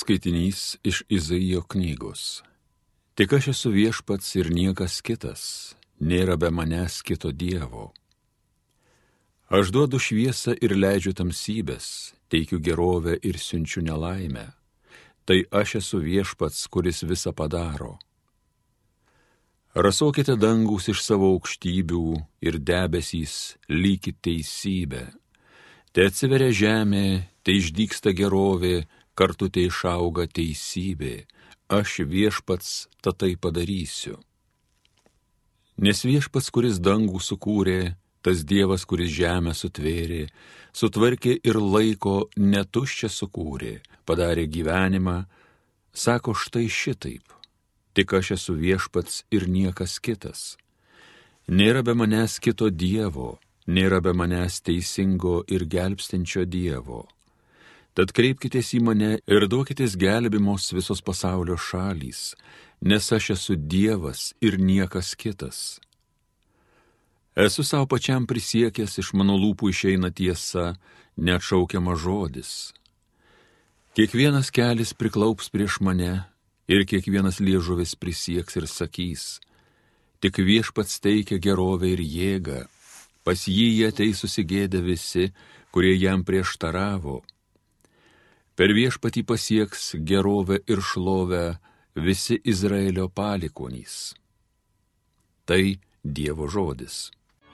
Skaitinys iš Izaijo knygos. Tik aš esu viešpats ir niekas kitas, nėra be manęs kito Dievo. Aš duodu šviesą ir leidžiu tamsybės, teikiu gerovę ir siunčiu nelaimę. Tai aš esu viešpats, kuris visą padaro. Rasokite dangus iš savo aukštybių ir debesys lykit teisybę. Te atsiveria žemė, te išdygsta gerovė, kartu te išauga teisybė. Aš viešpats tai padarysiu. Nes viešpats, kuris dangų sukūrė, tas Dievas, kuris žemę sutvėrė, sutvarkė ir laiko netuščią sukūrė, padarė gyvenimą, sako štai šitaip. Tik aš esu viešpats ir niekas kitas. Nėra be manęs kito Dievo, nėra be manęs teisingo ir gelbstinčio Dievo. Tad kreipkitės į mane ir duokitės gelbimos visos pasaulio šalys, nes aš esu Dievas ir niekas kitas. Esu savo pačiam prisiekęs, iš mano lūpų išeina tiesa, neatšaukiama žodis. Kiekvienas kelis priklaups prieš mane ir kiekvienas liežuvis prisieks ir sakys, tik viešpats teikia gerovę ir jėgą, pas jį ateis susigėdę visi, kurie jam prieštaravo. Per viešpatį pasieks gerovę ir šlovę visi Izraelio palikuonys. Tai Dievo žodis.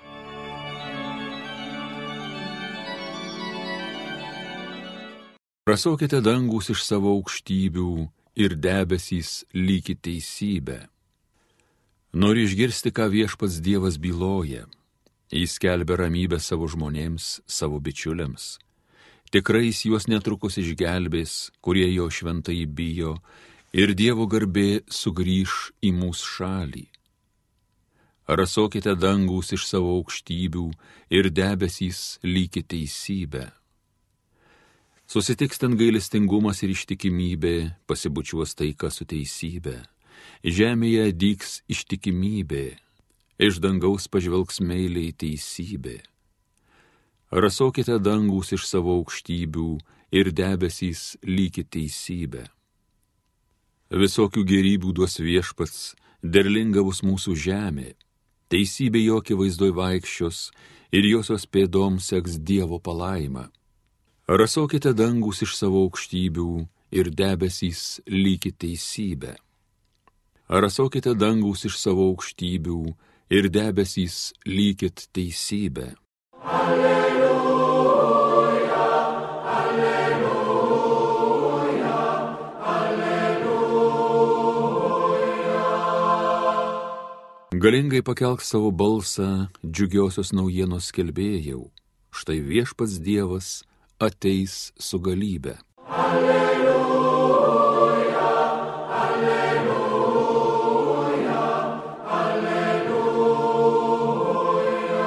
Rasokite dangus iš savo aukštybių ir debesys lykit teisybę. Nori išgirsti, ką viešpats Dievas byloja. Jis skelbia ramybę savo žmonėms, savo bičiuliams. Tikrai jis juos netrukus išgelbės, kurie jo šventai bijo, ir Dievo garbė sugrįš į mūsų šalį. Rasokite dangus iš savo aukštybių ir debesys lykit teisybę. Susitiks ten gailestingumas ir ištikimybė, pasibučiuos taika su teisybė. Žemėje dygs ištikimybė, iš dangaus pažvelgs meiliai teisybė. Rasokite dangus iš savo aukštybių ir debesys lykit teisybę. Visokių gerybių duos viešpats, derlinga bus mūsų žemė. Teisybė jo akivaizdoj vaikščios ir josios pėdoms seks Dievo palaima. Rasokite dangus iš savo aukštybių ir debesys lykit teisybę. Rasokite dangus iš savo aukštybių ir debesys lykit teisybę. Alleluja, alleluja, alleluja. Galingai pakelk savo balsą, džiugiosios naujienos skelbėjau. Štai viešpats Dievas ateis su galybe. Alleluja, alleluja, alleluja.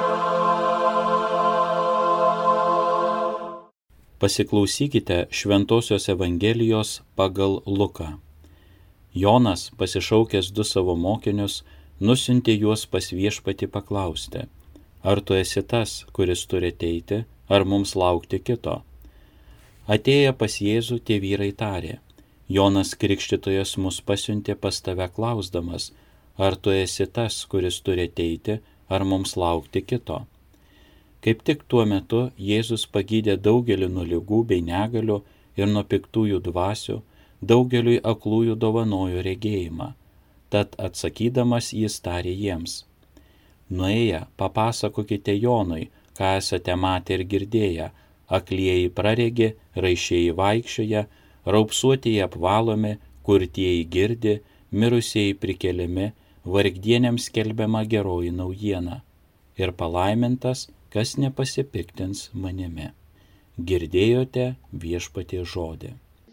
Pasiklausykite Šventosios Evangelijos pagal Luką. Jonas, pasišaukęs 2 savo mokinius, nusiuntė juos pas viešpatį paklausti, ar tu esi tas, kuris turi ateiti, ar mums laukti kito? Atėję pas Jėzų, tie vyrai tarė, Jonas Krikštytojas mus pasiuntė pas tave klausdamas, ar tu esi tas, kuris turi ateiti, ar mums laukti kito? Kaip tik tuo metu Jėzus pagydė daugelį nuo ligų bei negalių ir nuo piktųjų dvasių, daugeliui aklųjų dovanojo regėjimą. Tad atsakydamas jis tarė jiems, nuėję, papasakokite Jonui, ką esate matę ir girdėję, aklieji praregė, raišieji vaikščioja, raupsuotieji apvalomi, kurtieji girdi, mirusieji prikeliami, vargdieniams skelbiama geroji naujiena. Ir palaimintas, kas nepasipiktins manimi. Girdėjote viešpaties žodį.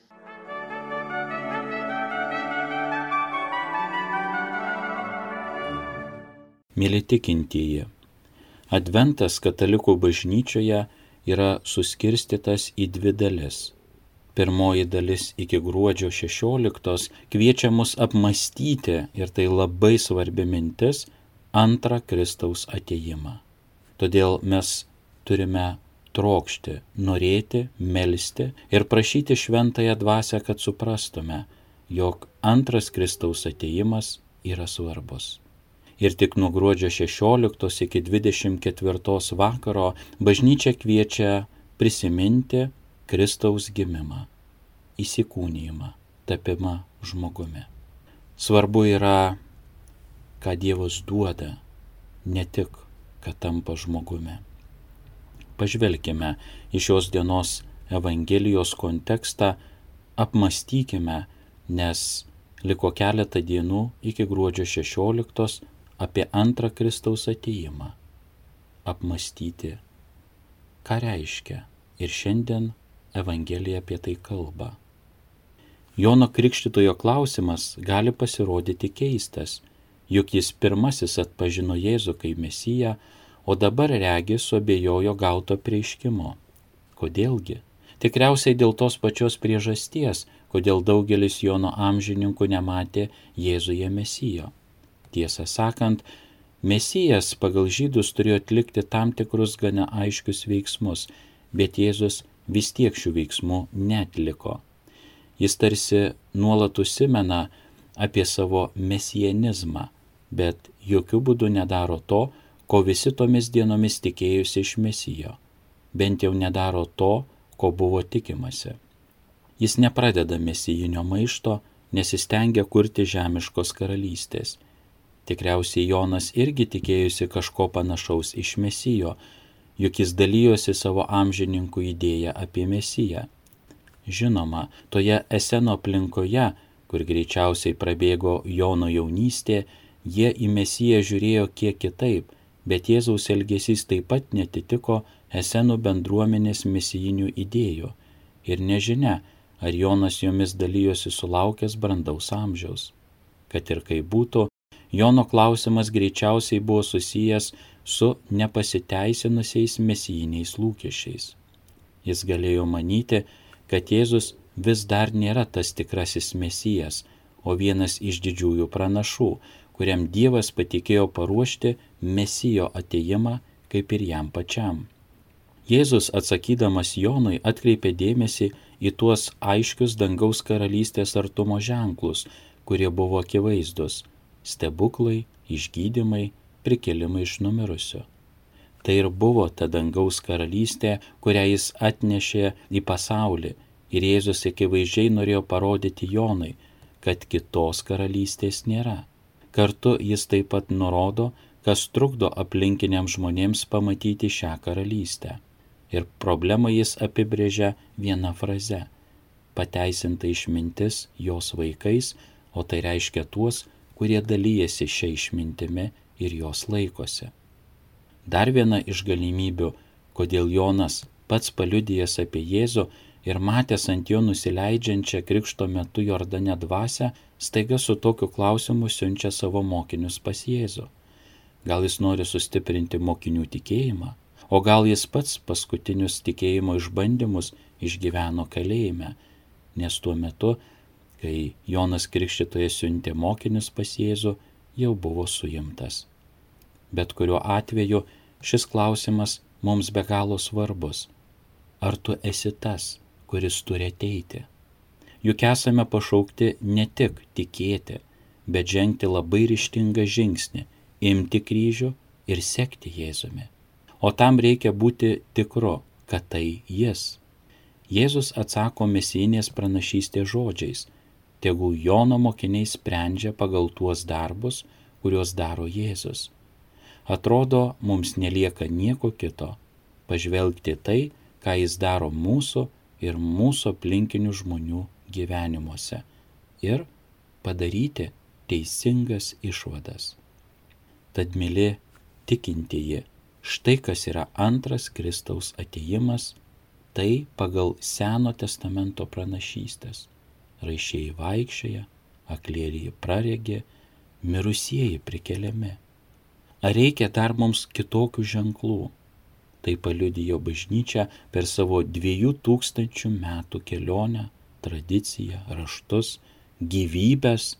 Mėly tikintieji, Adventas katalikų bažnyčioje yra suskirstytas į 2 dalis. Pirmoji dalis iki gruodžio 16 kviečia mus apmąstyti, ir tai labai svarbi mintis, antrą Kristaus atėjimą. Todėl mes turime trokšti, norėti, melsti ir prašyti šventąją dvasią, kad suprastume, jog antras Kristaus atėjimas yra svarbus. Ir tik nuo gruodžio 16 iki 24 vakaro bažnyčia kviečia prisiminti Kristaus gimimą, įsikūnijimą, tapimą žmogumi. Svarbu yra, ką Dievas duoda, ne tik, kad tampa žmogumi. Pažvelkime į šios dienos Evangelijos kontekstą, apmąstykime, nes liko keletą dienų iki gruodžio 16 apie antrą Kristaus atėjimą. Apmąstyti, ką reiškia, ir šiandien Evangelija apie tai kalba. Jono Krikštytojo klausimas gali pasirodyti keistas, juk jis pirmasis atpažino Jėzų kaip Mesiją, o dabar regis suabejojo gauto apreiškimo. Kodėlgi? Tikriausiai dėl tos pačios priežasties, kodėl daugelis Jono amžininkų nematė Jėzuje Mesijo. Tiesą sakant, Mesijas pagal žydus turėjo atlikti tam tikrus gana aiškius veiksmus, bet Jėzus vis tiek šių veiksmų neatliko. Jis tarsi nuolat užsimena apie savo mesianizmą, bet jokių būdų nedaro to, ko visi tomis dienomis tikėjusi iš Mesijo, bent jau nedaro to, ko buvo tikimasi. Jis nepradeda mesijinio maišto, nesistengia kurti žemiškos karalystės. Tikriausiai Jonas irgi tikėjusi kažko panašaus iš Mesijo, juk jis dalyjosi savo amžininkų idėją apie Mesiją. Žinoma, toje Eseno aplinkoje, kur greičiausiai prabėgo Jono jaunystė, jie į Mesiją žiūrėjo kiek kitaip, bet Jėzaus elgesys taip pat netitiko Esenų bendruomenės mesijinių idėjų ir nežinia, ar Jonas jomis dalyjosi sulaukęs brandaus amžiaus. Kad ir kaip būtų, Jono klausimas greičiausiai buvo susijęs su nepasiteisinusiais mesijiniais lūkesčiais. Jis galėjo manyti, kad Jėzus vis dar nėra tas tikrasis Mesijas, o vienas iš didžiųjų pranašų, kuriam Dievas patikėjo paruošti Mesijo atėjimą kaip ir jam pačiam. Jėzus atsakydamas Jonui atkreipė dėmesį į tuos aiškius dangaus karalystės artumo ženklus, kurie buvo akivaizdus – stebuklai, išgydymai, prikėlimai iš numirusių. Tai ir buvo ta dangaus karalystė, kurią jis atnešė į pasaulį, ir Jėzus akivaizdžiai norėjo parodyti Jonui, kad kitos karalystės nėra. Kartu jis taip pat nurodo, kas trukdo aplinkiniams žmonėms pamatyti šią karalystę. Ir problemą jis apibrėžia viena fraze – pateisinta išmintis jos vaikais, o tai reiškia tuos, kurie dalyjasi šią išmintimi ir jos laikosi. Dar viena iš galimybių, kodėl Jonas, pats paliudijęs apie Jėzų ir matęs ant jo nusileidžiančią krikšto metu Jordane dvasią, staiga su tokiu klausimu siunčia savo mokinius pas Jėzų. Gal jis nori sustiprinti mokinių tikėjimą, o gal jis pats paskutinius tikėjimo išbandymus išgyveno kalėjime, nes tuo metu, kai Jonas Krikštytojas siuntė mokinius pas Jėzų, jau buvo suimtas. Bet kuriuo atveju šis klausimas mums be galo svarbus. Ar tu esi tas, kuris turi ateiti? Juk esame pašaukti ne tik tikėti, bet žengti labai ryžtingą žingsnį, imti kryžių ir sekti Jėzumi. O tam reikia būti tikru, kad tai jis. Jėzus atsako mesijinės pranašystės žodžiais: tegul Jono mokiniai sprendžia pagal tuos darbus, kuriuos daro Jėzus. Atrodo, mums nelieka nieko kito, pažvelgti tai, ką jis daro mūsų ir mūsų aplinkinių žmonių gyvenimuose ir padaryti teisingas išvadas. Tad, myli tikintieji, štai kas yra antras Kristaus atėjimas, tai pagal Seno testamento pranašystės. Raišieji vaikščioja, aklieji praregė, mirusieji prikeliami. Ar reikia dar mums kitokių ženklų? Tai paliudijo bažnyčia per savo 2000 metų kelionę, tradiciją, raštus, gyvybės,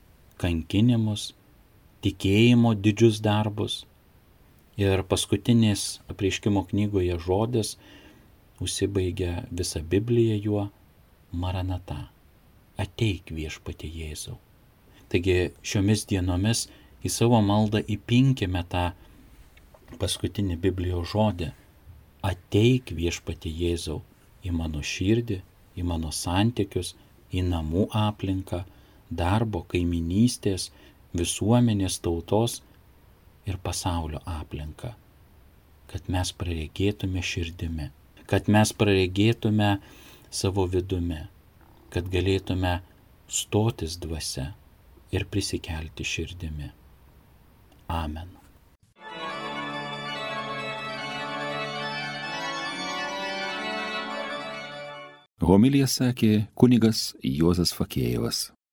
kankinimus, tikėjimo didžius darbus. Ir paskutinis apreiškimo knygoje žodis užsibaigia visa Biblija juo Maranata. Ateik viešpatie Jėzau. Taigi šiomis dienomis į savo maldą įpinkime tą paskutinį Biblijos žodį. Ateik viešpatie Jėzau į mano širdį, į mano santykius, į namų aplinką, darbo, kaiminystės, visuomenės, tautos ir pasaulio aplinką. Kad mes praregėtume širdimi, kad mes praregėtume savo vidumi, kad galėtume stotis dvasia ir prisikelti širdimi. Amen. Homiliją sakė kunigas Juozas Fakėjevas.